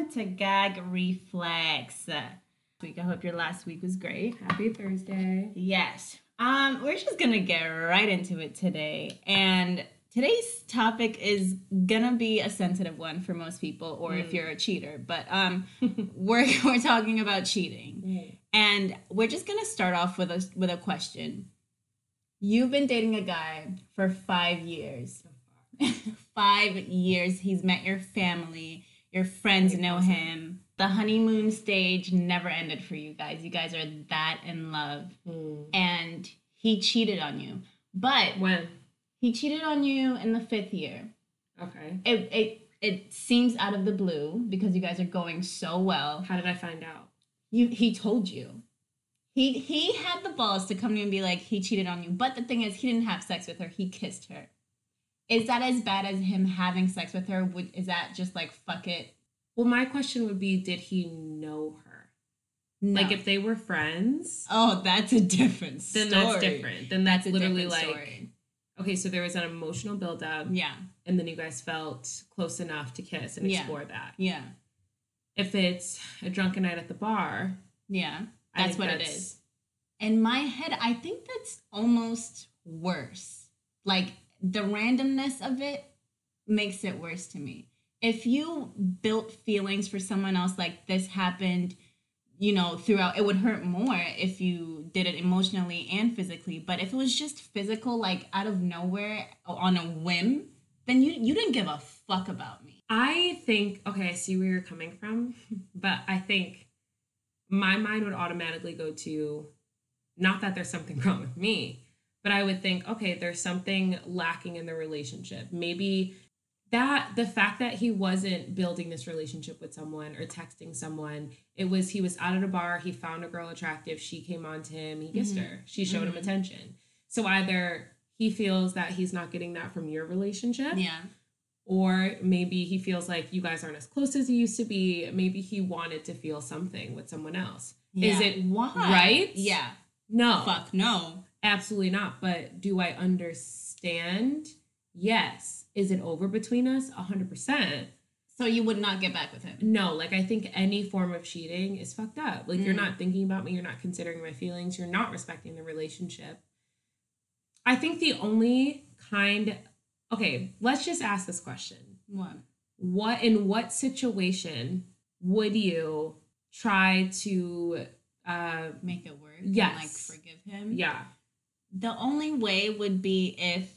to Gag Reflex. I hope your last week was great. Happy Thursday. Yes. We're just gonna get right into it today. And today's topic is gonna be a sensitive one for most people, or if you're a cheater. But we're talking about cheating. And we're just gonna start off with a question. You've been dating a guy for 5 years. 5 years. He's met your family. Your friends know him. The honeymoon stage never ended for you guys. You guys are that in love. And he cheated on you. But when? He cheated on you in the 5th year. Okay. It seems out of the blue because you guys are going so well. How did I find out? He told you. He had the balls to come to you and be like, he cheated on you. But the thing is, he didn't have sex with her. He kissed her. Is that as bad as him having sex with her? Is that just like, fuck it? Well, my question would be, did he know her? No. Like, if they were friends? Oh, that's a different story. Then that's different. Then that's literally like, story. Okay, so there was an emotional buildup. Yeah. And then you guys felt close enough to kiss and explore that. Yeah. If it's a drunken night at the bar. Yeah. That's what it is. In my head, I think that's almost worse. Like, the randomness of it makes it worse to me. If you built feelings for someone else, like this happened, throughout, it would hurt more if you did it emotionally and physically. But if it was just physical, like out of nowhere on a whim, then you didn't give a fuck about me. I think, okay, I see where you're coming from, but I think my mind would automatically go to, not that there's something wrong with me, but I would think, okay, there's something lacking in the relationship. Maybe the fact that he wasn't building this relationship with someone or texting someone, he was out at a bar, he found a girl attractive, she came on to him, he kissed her, she showed him attention. So either he feels that he's not getting that from your relationship, or maybe he feels like you guys aren't as close as you used to be. Maybe he wanted to feel something with someone else. Yeah. Is it why? Right? Yeah. No. Fuck no. Absolutely not. But do I understand? Yes. Is it over between us? 100%. So you would not get back with him? No. Like, I think any form of cheating is fucked up. Like, you're not thinking about me. You're not considering my feelings. You're not respecting the relationship. I think the only okay, let's just ask this question. In what situation would you try to make it work? Yes. And, like, forgive him? Yeah. The only way would be if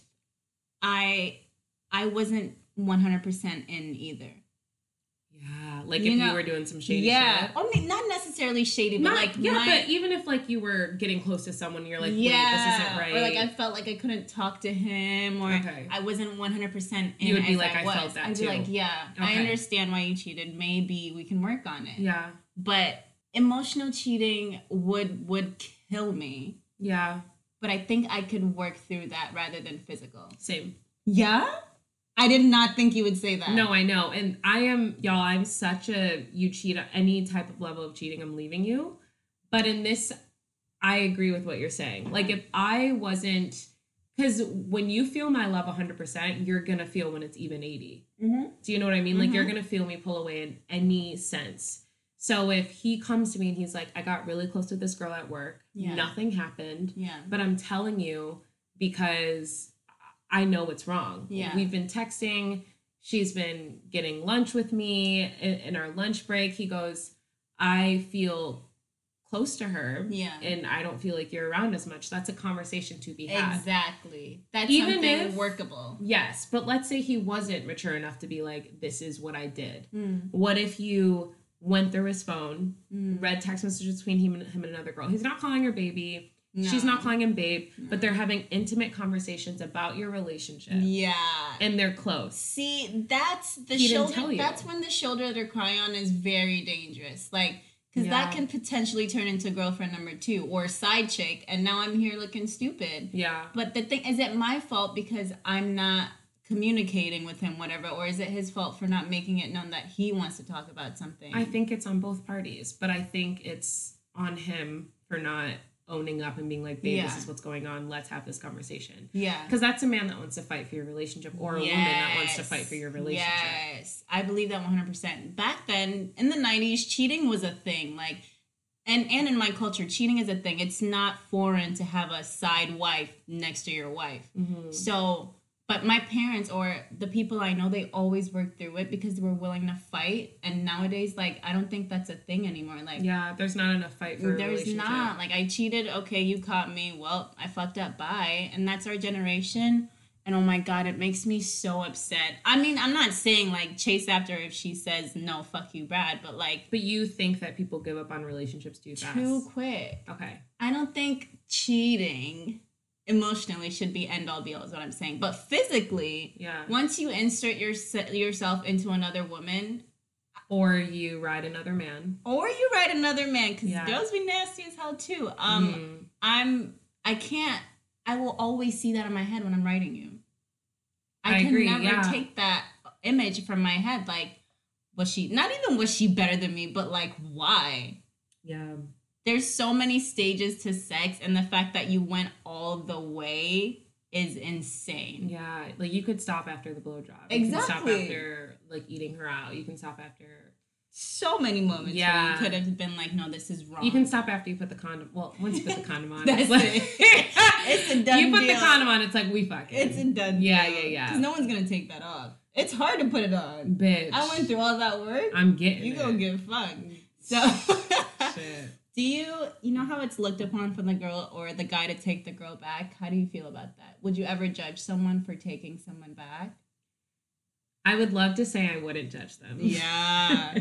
I wasn't 100% in either. Yeah, like if you were doing some shady shit. I mean, not necessarily shady, but but even if like you were getting close to someone, you're like, wait, this isn't right. Or like I felt like I couldn't talk to him, or I wasn't 100% in. You would be like, I felt that I'd too. I'd be like, I understand why you cheated. Maybe we can work on it. Yeah. But emotional cheating would kill me. Yeah. But I think I could work through that rather than physical. Same. Yeah? I did not think you would say that. No, I know. And I'm such you cheat, any type of level of cheating, I'm leaving you. But in this, I agree with what you're saying. Like, if I wasn't, because when you feel my love 100%, you're going to feel when it's even 80. Do you know what I mean? Like, you're going to feel me pull away in any sense. So if he comes to me and he's like, I got really close to this girl at work. Nothing happened. But I'm telling you because I know what's wrong. We've been texting. She's been getting lunch with me. In our lunch break, he goes, I feel close to her. And I don't feel like you're around as much. That's a conversation to be had. Exactly. That's even something workable. Yes. But let's say he wasn't mature enough to be like, this is what I did. What if you went through his phone, read text messages between him and another girl? He's not calling her baby. No. She's not calling him babe, but they're having intimate conversations about your relationship. Yeah. And they're close. See, that's the shoulder. That's when the shoulder to cry on is very dangerous. Like, because that can potentially turn into girlfriend number 2 or side chick. And now I'm here looking stupid. Yeah. But the thing, is it my fault because I'm not communicating with him, whatever? Or is it his fault for not making it known that he wants to talk about something? I think it's on both parties, but I think it's on him for not owning up and being like, babe, this is what's going on. Let's have this conversation. Yeah. Because that's a man that wants to fight for your relationship, or a woman that wants to fight for your relationship. Yes. I believe that 100%. Back then, in the 90s, cheating was a thing. Like, and in my culture, cheating is a thing. It's not foreign to have a side wife next to your wife. Mm-hmm. So, but my parents or the people I know, they always worked through it because they were willing to fight. And nowadays, like, I don't think that's a thing anymore. Like, yeah, there's not enough fight for a relationship. There's not. Like, I cheated. Okay, you caught me. Well, I fucked up. Bye. And that's our generation. And oh my God, it makes me so upset. I mean, I'm not saying like chase after her if she says no, fuck you, Brad, but like. But you think that people give up on relationships too fast? Too quick. Okay. I don't think cheating emotionally should be end all be all is what I'm saying. But physically, once you insert yourself into another woman. Or you ride another man. Because girls be nasty as hell too. I will always see that in my head when I'm writing you. I can never take that image from my head. Like, was she better than me, but like, why? Yeah. There's so many stages to sex, and the fact that you went all the way is insane. Yeah. Like, you could stop after the blowjob. Exactly. You can stop after, like, eating her out. You can stop after... So many moments where you could have been like, no, this is wrong. You can stop after you put the condom. Well, once you put the condom on, that's it. It's a done deal. You put the condom on, it's like, we fucking. It's a done deal. Yeah. Because no one's gonna take that off. It's hard to put it on, bitch. I went through all that work. I'm getting you it. Gonna get fucked. So, shit. Do you know how it's looked upon for the girl or the guy to take the girl back? How do you feel about that? Would you ever judge someone for taking someone back? I would love to say I wouldn't judge them. Yeah.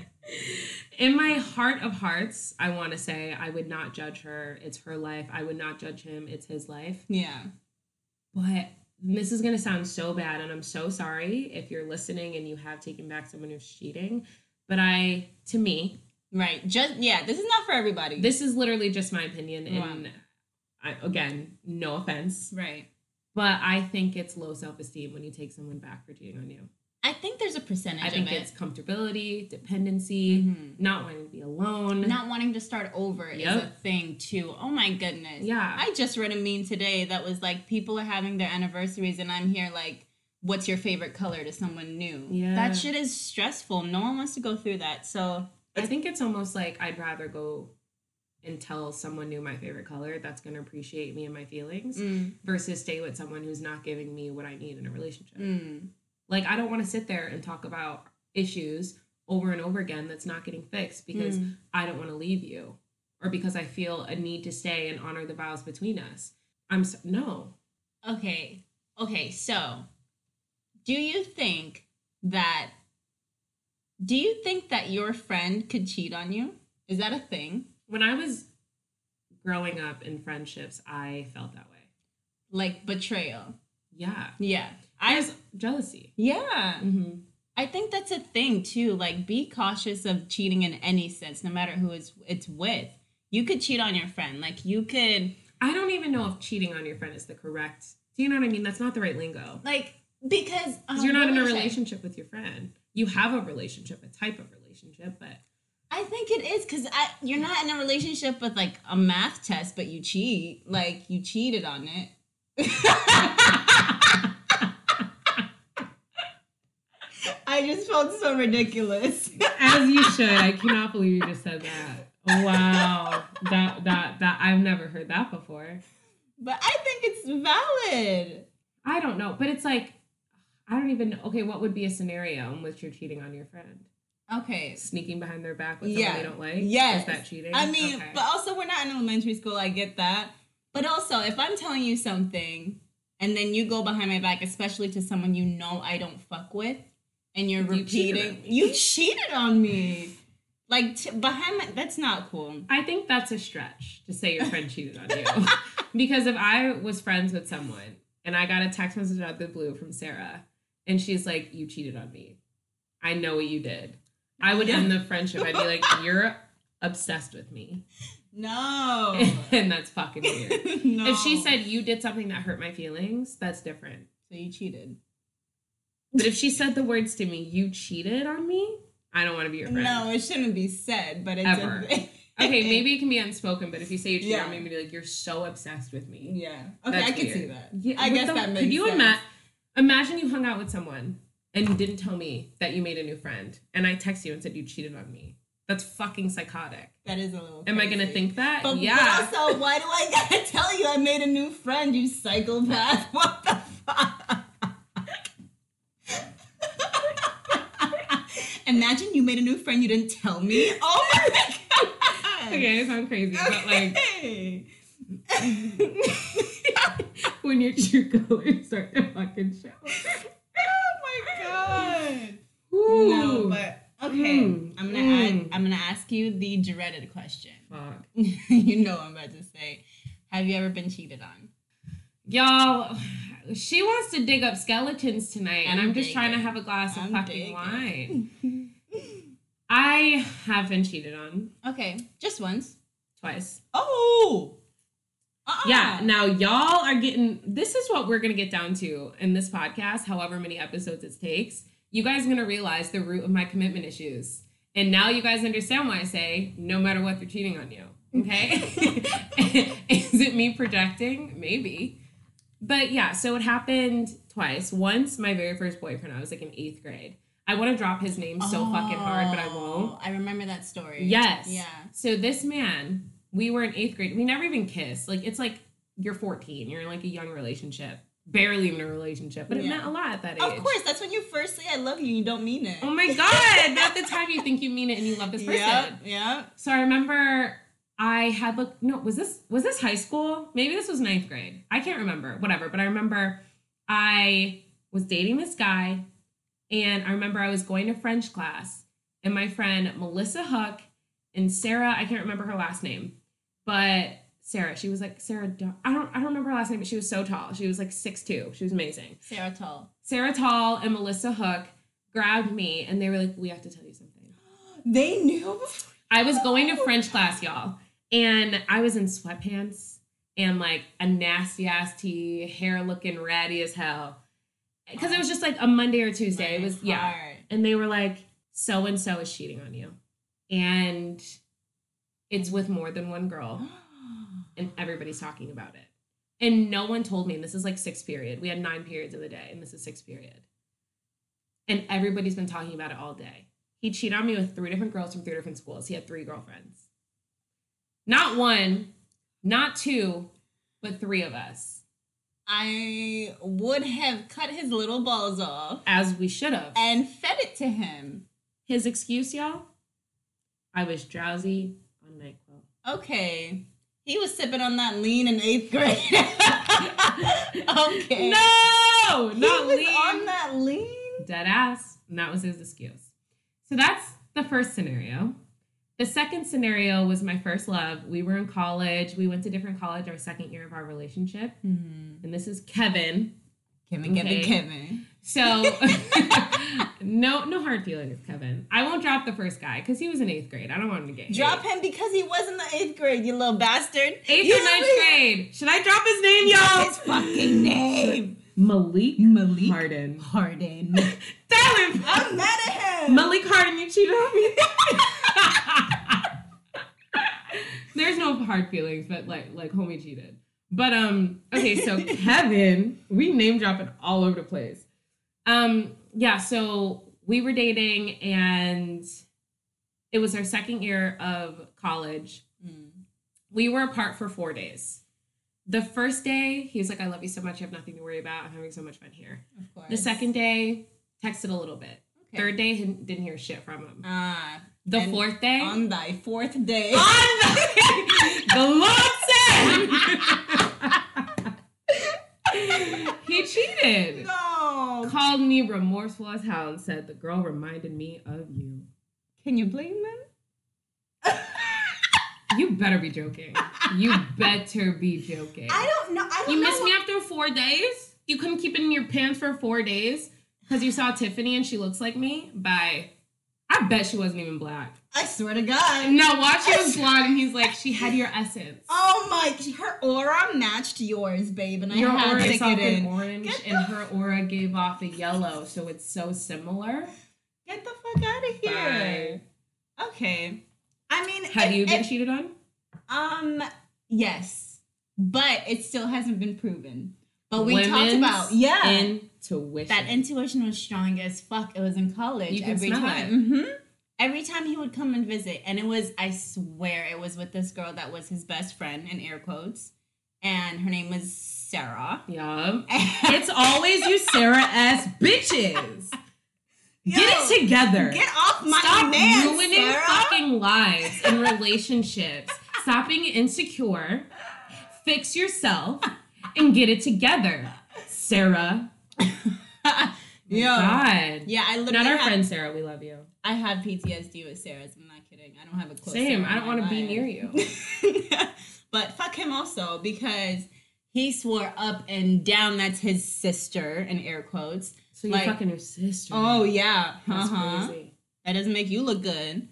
In my heart of hearts, I want to say I would not judge her. It's her life. I would not judge him. It's his life. Yeah. But this is going to sound so bad, and I'm so sorry if you're listening and you have taken back someone who's cheating. But to me... Right. This is not for everybody. This is literally just my opinion. And again, no offense. Right. But I think it's low self-esteem when you take someone back for cheating on you. I think there's a percentage of it. I think it's comfortability, dependency, not wanting to be alone. Not wanting to start over is a thing, too. Oh, my goodness. Yeah. I just read a meme today that was like, people are having their anniversaries, and I'm here like, what's your favorite color to someone new? Yeah. That shit is stressful. No one wants to go through that. So I think it's almost like I'd rather go and tell someone new my favorite color that's going to appreciate me and my feelings versus stay with someone who's not giving me what I need in a relationship. Like, I don't want to sit there and talk about issues over and over again that's not getting fixed because I don't want to leave you or because I feel a need to stay and honor the vows between us. No. Okay, so do you think that your friend could cheat on you? Is that a thing? When I was growing up in friendships, I felt that way. Like betrayal. Yeah. Yeah. There's jealousy. Yeah. Mm-hmm. I think that's a thing too. Like, be cautious of cheating in any sense, no matter who it's with. You could cheat on your friend. Like, you could... I don't even know if cheating on your friend is the correct... Do you know what I mean? That's not the right lingo. Like, because... you're not in a relationship with your friend. You have a relationship, a type of relationship, but... I think it is, because you're not in a relationship with, like, a math test, but you cheat. Like, you cheated on it. I just felt so ridiculous. As you should. I cannot believe you just said that. Wow. That I've never heard that before. But I think it's valid. I don't know. But it's like, I don't even know. Okay, what would be a scenario in which you're cheating on your friend? Okay. Sneaking behind their back with someone they don't like? Yes. Is that cheating? I mean, but also we're not in elementary school. I get that. But also, if I'm telling you something and then you go behind my back, especially to someone you know I don't fuck with, and you're repeating, you cheated on me. Like, behind my, that's not cool. I think that's a stretch to say your friend cheated on you. Because if I was friends with someone and I got a text message out of the blue from Sarah and she's like, you cheated on me. I know what you did. I would end the friendship. I'd be like, you're obsessed with me. No. And that's fucking weird. No. If she said you did something that hurt my feelings, that's different. So you cheated. But if she said the words to me, you cheated on me, I don't want to be your friend. No, it shouldn't be said, but it's ever. Okay, maybe it can be unspoken, but if you say you cheated Yeah. on me, maybe like you're so obsessed with me. Yeah. Okay, That's I can weird. see that. Yeah, I guess that makes sense. Imagine you hung out with someone and you didn't tell me that you made a new friend, and I text you and said you cheated on me. That's fucking psychotic. That is a little Am I crazy. gonna think that? But yeah. But also, why do I gotta tell you I made a new friend, you psychopath? What the fuck? Imagine you made a new friend, you didn't tell me. Oh my god. Okay, I sound crazy, but like Okay. when your true colors start to fucking show. Oh my god. Ooh. No, but okay. I'm gonna ask you the dreaded question. Fuck. You know what I'm about to say. Have you ever been cheated on? Y'all, she wants to dig up skeletons tonight, and I'm just trying to have a glass of fucking wine. I have been cheated on. Okay, just once. Twice. Oh! Yeah, now y'all are getting, this is what we're going to get down to in this podcast, however many episodes it takes. You guys are going to realize the root of my commitment issues. And now you guys understand why I say, no matter what, they're cheating on you. Okay? Is it me projecting? Maybe. But yeah, so it happened twice. Once, my very first boyfriend, I was like in 8th grade. I want to drop his name so fucking hard, but I won't. I remember that story. Yes. Yeah. So this man, we were in 8th grade. We never even kissed. Like, it's like you're 14. You're in like a young relationship. Barely even a relationship. But it meant a lot at that age. Of course. That's when you first say I love you and you don't mean it. Oh my God. At the time you think you mean it and you love this person. Yeah. So I remember I had was this high school? Maybe this was 9th grade. I can't remember. Whatever. But I remember I was dating this guy, and I remember I was going to French class, and my friend Melissa Hook and Sarah, I can't remember her last name, but Sarah, she was like I don't remember her last name, but she was so tall. She was like 6'2". She was amazing. Sarah Tall and Melissa Hook grabbed me, and they were like, "We have to tell you something." They knew. I was going to French class, y'all. And I was in sweatpants and like a nasty ass tee, hair looking ratty as hell. Because it was just like a Monday or Tuesday. It was, yeah. And they were like, so-and-so is cheating on you. And it's with more than one girl. And everybody's talking about it. And no one told me. And this is like 6th period. We had 9 periods of the day. And this is 6th period. And everybody's been talking about it all day. He cheated on me with 3 different girls from 3 different schools. He had 3 girlfriends. Not 1, not 2, but 3 of us. I would have cut his little balls off. As we should have. And fed it to him. His excuse, y'all? I was drowsy on NyQuil. Okay. He was sipping on that lean in 8th grade. Okay. No! Not lean. He was on that lean? Dead ass. And that was his excuse. So that's the first scenario. The second scenario was my first love. We were in college. We went to different college our 2nd year of our relationship. Mm-hmm. And this is Kevin. Kevin. So, no hard feelings, Kevin. I won't drop the first guy because he was in 8th grade. I don't want him to get Drop him because he was in the 8th grade, you little bastard. 8th or 9th grade. Should I drop his name, y'all? His fucking name. Malik Harden. Darling, I'm mad at him. Malik Harden, you cheated on me. There's no hard feelings, but like homie cheated. But okay, so Kevin, we name dropping all over the place. Yeah, so we were dating and it was our 2nd year of college. We were apart for 4 days. The first day, he was like, "I love you so much. You have nothing to worry about. I'm having so much fun here." Of course. The second day, texted a little bit. Okay. Third day, didn't hear shit from him. The 4th day. On thy 4th day. The Lord said. He cheated. No. Called me remorseful as hell and said, "The girl reminded me of you." Can you blame them? You better be joking. You better be joking. I don't know. You missed me after 4 days? You couldn't keep it in your pants for 4 days because you saw Tiffany and she looks like me? Bye. I bet she wasn't even black. I swear to God. No, watch, she was blonde and he's like, she had your essence. Oh my, her aura matched yours, babe. And your I had aura to is get in orange and her aura gave off a yellow, so it's so similar. Get the fuck out of here. Bye. Okay. I I mean, Have you been cheated on? Yes, but it still hasn't been proven. But we Women's talked about intuition. That intuition was strong as fuck. It was in college. You can every smell time. it. Mm-hmm. Every time he would come and visit, and it was, I swear, it was with this girl that was his best friend, in air quotes, and her name was Sarah. Yeah. It's always you Sarah ass bitches. Yo, get it together. Get off my Stop man, ruining Sarah. fucking lives and relationships. Stop being insecure. Fix yourself and get it together, Sarah. Yo. God. Yeah, I literally Not our friend Sarah. We love you. I have PTSD with Sarah's. I'm not kidding. I don't have a close. Same. Sarah I don't want to be life. near you. But fuck him also, because he swore up and down that's his sister, in air quotes. So you're fucking your sister. Oh yeah. That's crazy. That doesn't make you look good.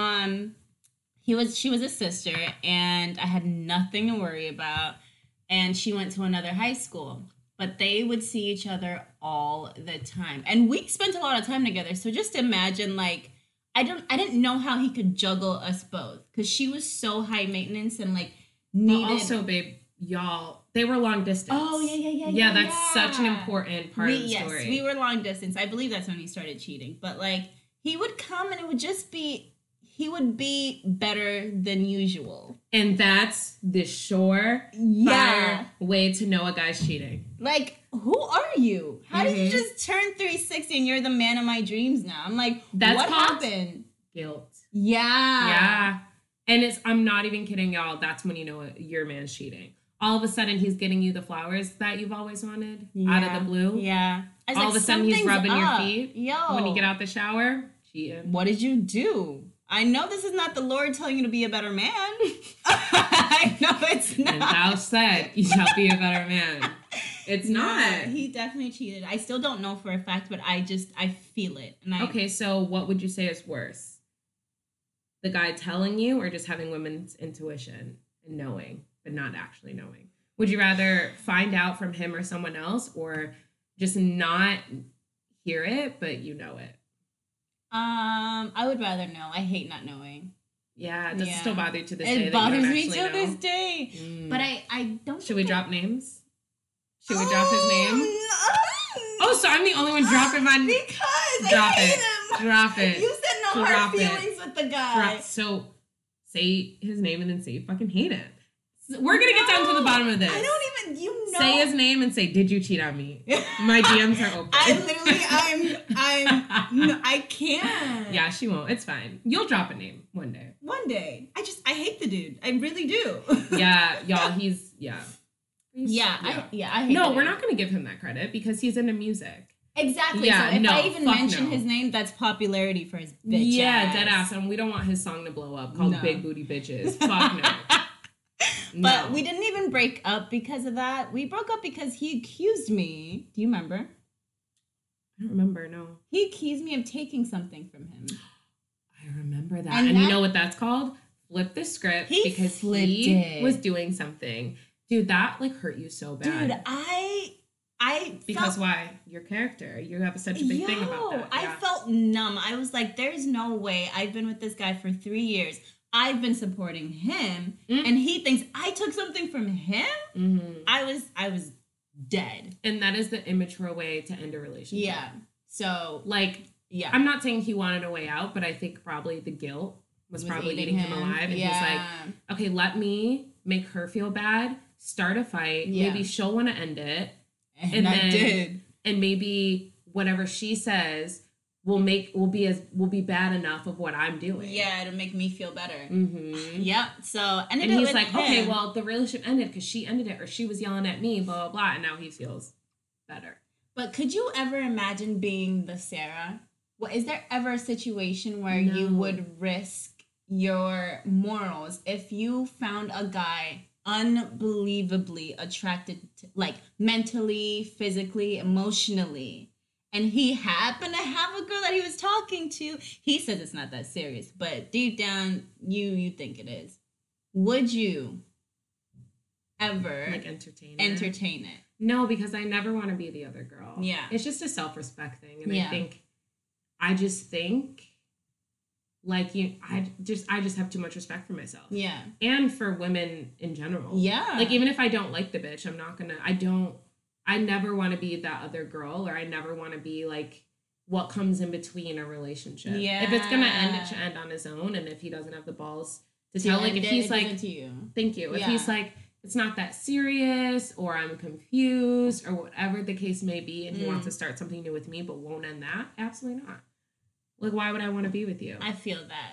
She was a sister, and I had nothing to worry about. And she went to another high school, but they would see each other all the time, and we spent a lot of time together. So just imagine, like, I didn't know how he could juggle us both, because she was so high maintenance and like needed. But also, babe, y'all, they were long distance. Oh yeah. Yeah, that's such an important part of the story. Yes, we were long distance. I believe that's when he started cheating. But like, he would come and it would just be, he would be better than usual. And that's the sure way to know a guy's cheating. Like, who are you? How did you just turn 360 and you're the man of my dreams now? I'm like, what happened? Guilt. Yeah. And I'm not even kidding, y'all. That's when you know your man's cheating. All of a sudden, he's getting you the flowers that you've always wanted out of the blue. Yeah. All of a sudden, he's rubbing your feet. Yo. When you get out the shower, cheating. What did you do? I know this is not the Lord telling you to be a better man. I know it's not. And thou said, you shall be a better man. It's not. He definitely cheated. I still don't know for a fact, but I feel it. And okay, so what would you say is worse? The guy telling you, or just having women's intuition and knowing, but not actually knowing? Would you rather find out from him or someone else, or just not hear it, but you know it? I would rather know. I hate not knowing. Yeah, does it still bother you to this day? It bothers me to this day. But I don't. Should we drop names? Should we drop his name? No. Oh, so I'm the only one dropping my name. Because drop I hate it. him. Drop it. You said no hard feelings with the guy. So say his name and then say you fucking hate him. We're gonna get down to the bottom of this. I don't even, say his name and say, "Did you cheat on me?" My DMs are open. I can't. Yeah, she won't. It's fine. You'll drop a name one day. One day. I hate the dude. I really do. Yeah, y'all. I hate. No, we're not gonna give him that credit because he's into music. Exactly. Yeah, so if I even mention his name, that's popularity for his bitch. Yeah, dead ass. And we don't want his song to blow up called "Big Booty Bitches." Fuck no. But we didn't even break up because of that. We broke up because he accused me. Do you remember? I don't remember, no. He accused me of taking something from him. I remember that. And you know what that's called? Flip the script. Because he was doing something. Dude, that like hurt you so bad. Dude, because why? Your character. You have such a big thing about that. I felt numb. I was like, there's no way. I've been with this guy for 3 years. I've been supporting him, and he thinks I took something from him. Mm-hmm. I was dead. And that is the immature way to end a relationship. Yeah. So, yeah. I'm not saying he wanted a way out, but I think probably the guilt was probably eating him alive. And he's like, okay, let me make her feel bad, start a fight. Yeah. Maybe she'll want to end it. And I did. And maybe whatever she says will be bad enough of what I'm doing. Yeah, it'll make me feel better. Mm-hmm. Yep. So and he's like, okay, well, the relationship ended because she ended it, or she was yelling at me, blah blah blah, and now he feels better. But could you ever imagine being the Sarah? Well, is there ever a situation where you would risk your morals if you found a guy unbelievably attracted to, like mentally, physically, emotionally, and he happened to have a girl that he was talking to? He says it's not that serious, but deep down, you think it is. Would you ever entertain it? No, because I never want to be the other girl. Yeah. It's just a self-respect thing. And I just think like you, I just have too much respect for myself. Yeah. And for women in general. Yeah. Like, even if I don't like the bitch, I never want to be that other girl, or I never want to be like what comes in between a relationship. Yeah. If it's gonna end, it should end on his own. And if he doesn't have the balls to tell, like, if he's like, to you. Thank you. If he's like, it's not that serious, or I'm confused, or whatever the case may be, and he wants to start something new with me but won't end that, absolutely not. Like, why would I want to be with you? I feel that.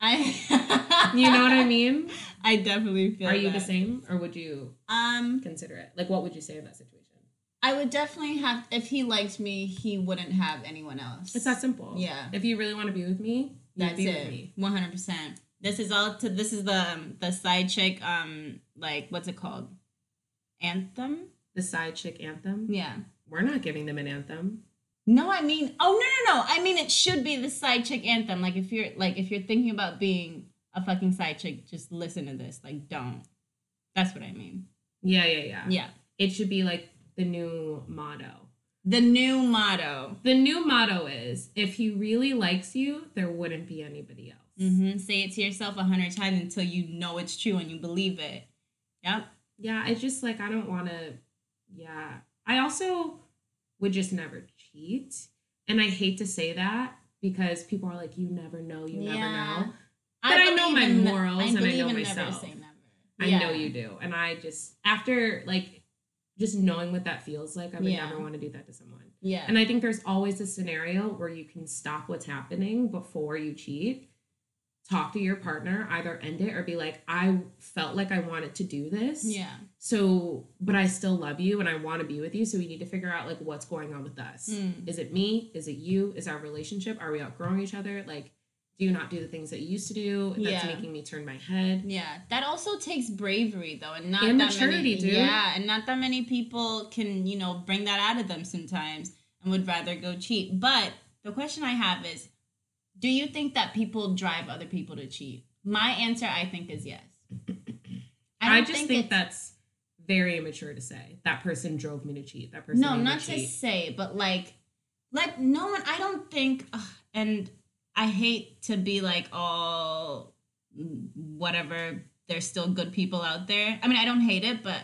You know what I mean? I definitely feel that. Are you the same, or would you consider it? Like, what would you say in that situation? I would definitely have, if he liked me, he wouldn't have anyone else. It's that simple. Yeah. If you really want to be with me, that's be it. With me. 100%. This is the side chick, like, what's it called? Anthem? The side chick anthem? Yeah. We're not giving them an anthem. No, I mean, no. I mean, it should be the side chick anthem. Like, if you're thinking about being a fucking side chick, just listen to this. Like, don't. That's what I mean. Yeah. Yeah. It should be like the new motto. The new motto. The new motto is, if he really likes you, there wouldn't be anybody else. Mm-hmm. Say it to yourself 100 times until you know it's true and you believe it. Yep. Yeah, it's just like, I don't want to, yeah. I also would just never cheat. And I hate to say that because people are like, you never know, you never know. But I know my morals and I know myself. Never say never. I know you do. And I just, after like, just knowing what that feels like, I would never want to do that to someone. Yeah. And I think there's always a scenario where you can stop what's happening before you cheat. Talk to your partner, either end it or be like, I felt like I wanted to do this. Yeah. So, but I still love you and I want to be with you. So we need to figure out like what's going on with us. Is it me? Is it you? Is our relationship? Are we outgrowing each other? Like, do you not do the things that you used to do? That's making me turn my head. Yeah. That also takes bravery though. And not and that maturity, many, dude. Yeah. And not that many people can, bring that out of them sometimes and would rather go cheat. But the question I have is, do you think that people drive other people to cheat? My answer, I think, is yes. I just think that's very immature to say. That person drove me to cheat. That person. No, not to say, but like no one. I don't think, and I hate to be like, oh, whatever. There's still good people out there. I mean, I don't hate it, but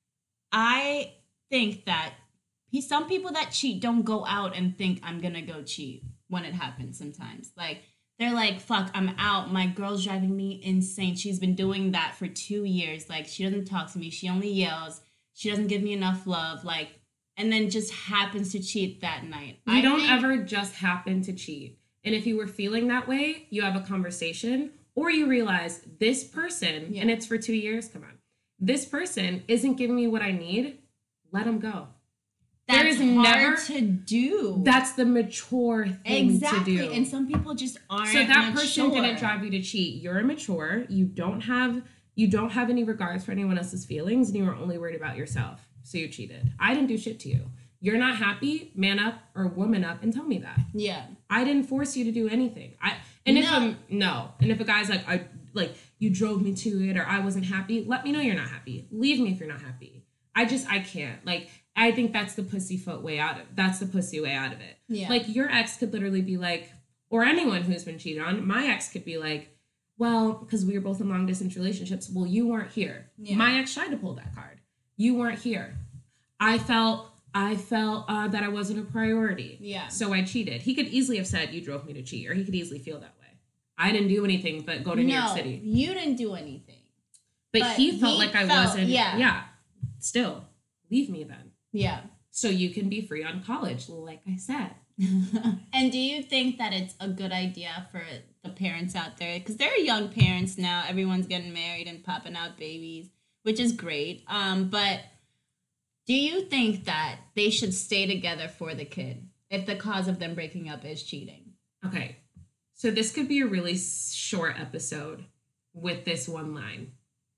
I think that some people that cheat don't go out and think I'm gonna go cheat. When it happens sometimes. Like, they're like, fuck, I'm out. My girl's driving me insane. She's been doing that for 2 years. Like, she doesn't talk to me. She only yells. She doesn't give me enough love. Like, and then just happens to cheat that night. You don't ever just happen to cheat. And if you were feeling that way, you have a conversation or you realize this person, and it's for 2 years, come on, this person isn't giving me what I need, let them go. That's hard to do. That's the mature thing to do. And some people just aren't. So that person didn't drive you to cheat. You're immature. You don't have any regards for anyone else's feelings, and you were only worried about yourself. So you cheated. I didn't do shit to you. You're not happy, man up or woman up and tell me that. Yeah. I didn't force you to do anything. And if a guy's like, you drove me to it or I wasn't happy, let me know you're not happy. Leave me if you're not happy. I can't. Like, I think that's the pussyfoot way out of it. That's the pussy way out of it. Yeah. Like, your ex could literally be like, or anyone who's been cheated on, my ex could be like, well, because we were both in long distance relationships, well, you weren't here. Yeah. My ex tried to pull that card. You weren't here. I felt that I wasn't a priority. Yeah. So I cheated. He could easily have said, you drove me to cheat, or he could easily feel that way. I didn't do anything but go to New York City. You didn't do anything. But he felt like I wasn't. Yeah. Still, leave me then. Yeah. So you can be free on college, like I said. And do you think that it's a good idea for the parents out there? Because they're young parents now. Everyone's getting married and popping out babies, which is great. But do you think that they should stay together for the kid if the cause of them breaking up is cheating? Okay. So this could be a really short episode with this one line.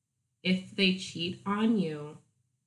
If they cheat on you,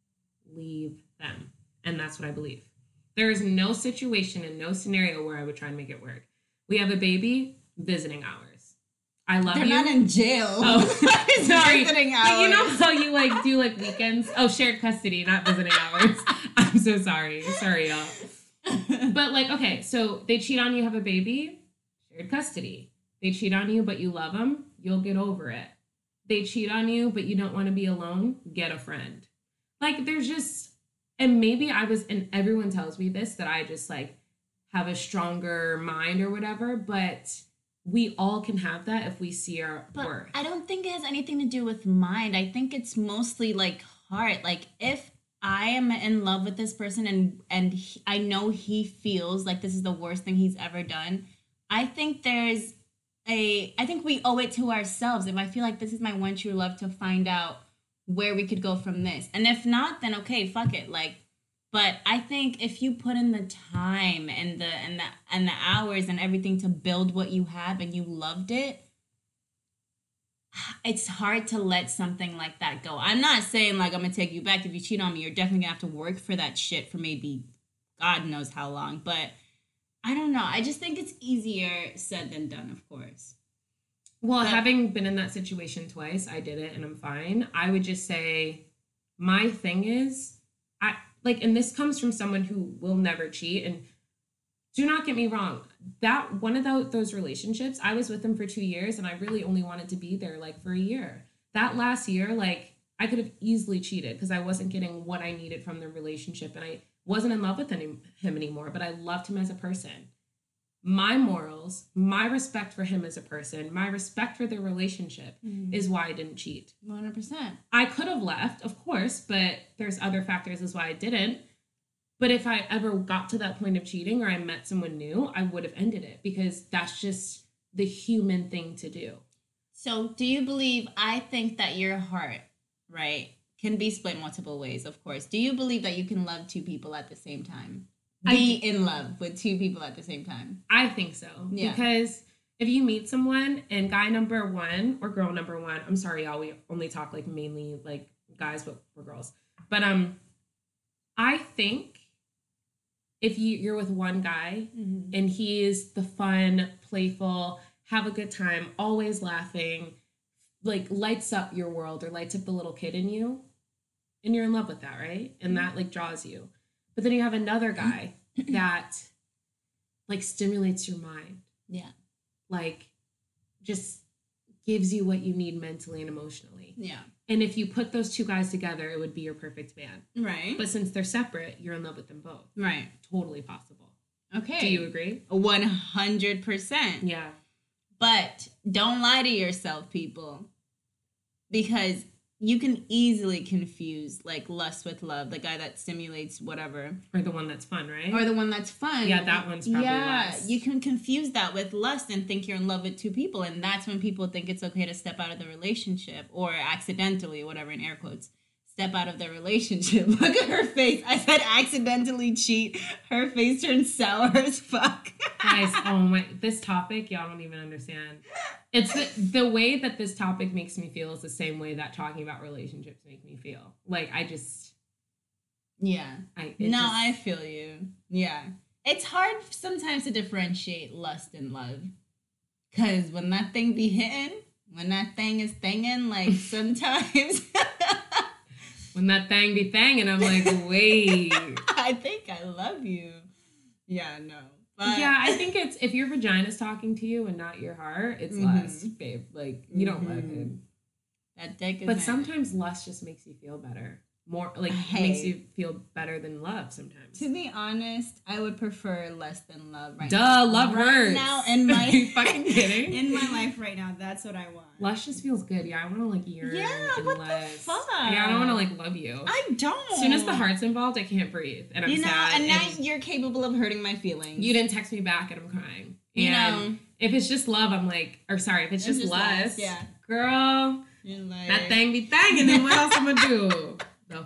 leave them. And that's what I believe. There is no situation and no scenario where I would try and make it work. We have a baby, visiting hours. I love you. They're not in jail. Oh, sorry. Visiting hours. But you know how you do weekends? Oh, shared custody, not visiting hours. I'm so sorry. Sorry, y'all. But okay, so they cheat on you, have a baby, shared custody. They cheat on you, but you love them, you'll get over it. They cheat on you, but you don't want to be alone, get a friend. Like, there's just, and maybe and everyone tells me this, that I just like have a stronger mind or whatever, but we all can have that if we see our worth. I don't think it has anything to do with mind. I think it's mostly like heart. Like, if I am in love with this person and I know he feels like this is the worst thing he's ever done, I think I think we owe it to ourselves. If I feel like this is my one true love, to find out where we could go from this. And if not, then okay, fuck it. Like, but I think if you put in the time and the hours and everything to build what you have and you loved it, it's hard to let something like that go. I'm not saying like I'm gonna take you back if you cheat on me. You're definitely gonna have to work for that shit for maybe God knows how long. But I don't know. I just think it's easier said than done, of course. Well, having been in that situation twice, I did it and I'm fine. I would just say my thing is, and this comes from someone who will never cheat. And do not get me wrong, that one of those relationships, I was with him for 2 years and I really only wanted to be there like for a year. That last year, like, I could have easily cheated because I wasn't getting what I needed from the relationship and I wasn't in love with him anymore, but I loved him as a person. My morals, my respect for him as a person, my respect for the relationship is why I didn't cheat. 100%. I could have left, of course, but there's other factors as why I didn't. But if I ever got to that point of cheating or I met someone new, I would have ended it because that's just the human thing to do. So do you believe, I think that your heart, right, can be split multiple ways, of course. Do you believe that you can love two people at the same time? Be in love with two people at the same time? I think so. Yeah. Because if you meet someone and guy number one or girl number one, I'm sorry, y'all, we only talk like mainly like guys, but we're girls. But I think if you're with one guy and he is the fun, playful, have a good time, always laughing, like lights up your world or lights up the little kid in you, and you're in love with that, right? And that like draws you. But then you have another guy that like stimulates your mind. Yeah. Like just gives you what you need mentally and emotionally. Yeah. And if you put those two guys together, it would be your perfect man. Right. But since they're separate, you're in love with them both. Right. Totally possible. Okay. Do you agree? 100%. Yeah. But don't lie to yourself, people. Because you can easily confuse like lust with love, the guy that stimulates whatever. Or the one that's fun, right? Or the one that's fun. Yeah, that one's probably less. You can confuse that with lust and think you're in love with two people. And that's when people think it's okay to step out of the relationship or accidentally, whatever in air quotes, step out of the relationship. Look at her face. I said accidentally cheat. Her face turned sour as fuck. Guys, oh my, this topic, y'all don't even understand. It's the way that this topic makes me feel is the same way that talking about relationships make me feel. Like, I just... Yeah. I feel you. Yeah. It's hard sometimes to differentiate lust and love. Because when that thing be hitting, when that thing is thinging, like, sometimes... when that thing be thanging, I'm like, wait. I think I love you. Yeah, no. But... Yeah, I think it's, if your vagina's talking to you and not your heart, it's lust, babe. Like, you don't love him. That dick is... But sometimes lust just makes you feel better. More, like, makes you feel better than love sometimes. To be honest, I would prefer less than love right now. Duh, love hurts. Now, in my... Are you fucking kidding? In my life right now, that's what I want. Lust just feels good. Yeah, I want to, like, yearn. Yeah, what lust. the fuck? Yeah, I don't want to, like, love you. I don't. As soon as the heart's involved, I can't breathe. And I'm sad. And now you're capable of hurting my feelings. You didn't text me back and I'm crying. You and know. If it's just love, I'm like, or sorry, if it's just lust, yeah. Girl, like... that thing be thangin', then what else I'm gonna do? The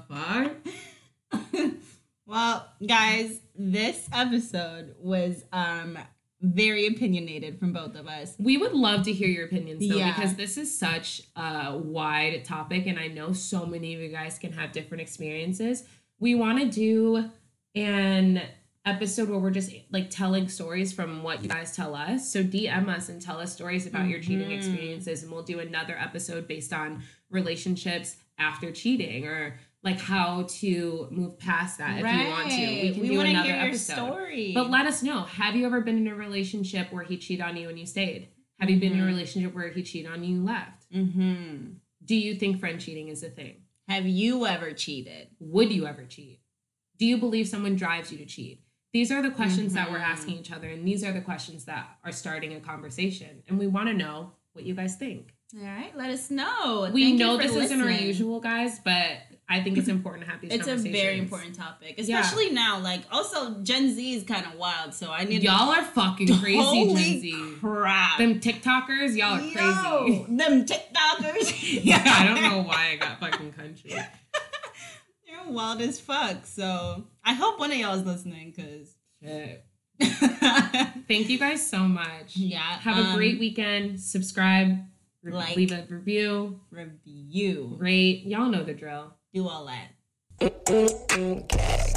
fuck? Well, guys, this episode was very opinionated from both of us. We would love to hear your opinions though, because this is such a wide topic and I know so many of you guys can have different experiences. We want to do an episode where we're just like telling stories from what you guys tell us. So DM us and tell us stories about your cheating experiences, and we'll do another episode based on relationships after cheating, or like how to move past that if you want to. We can do another episode. Story. But let us know. Have you ever been in a relationship where he cheated on you and you stayed? Have you been in a relationship where he cheated on you, left? Mm-hmm. Do you think friend cheating is a thing? Have you ever cheated? Would you ever cheat? Do you believe someone drives you to cheat? These are the questions that we're asking each other, and these are the questions that are starting a conversation. And we want to know what you guys think. All right, let us know. We know this isn't our usual, guys, but I think it's important to have these conversations. It's a very important topic, especially now. Like, also, Gen Z is kind of wild, so I need y'all are fucking crazy, Holy Gen Z. crap. Them TikTokers, y'all are crazy. Them TikTokers. Yeah, I don't know why I got fucking country. You're wild as fuck, so I hope one of y'all is listening, because... Shit. Thank you guys so much. Yeah. Have a great weekend. Subscribe. Like, leave a review. Rate. Y'all know the drill. Do all that.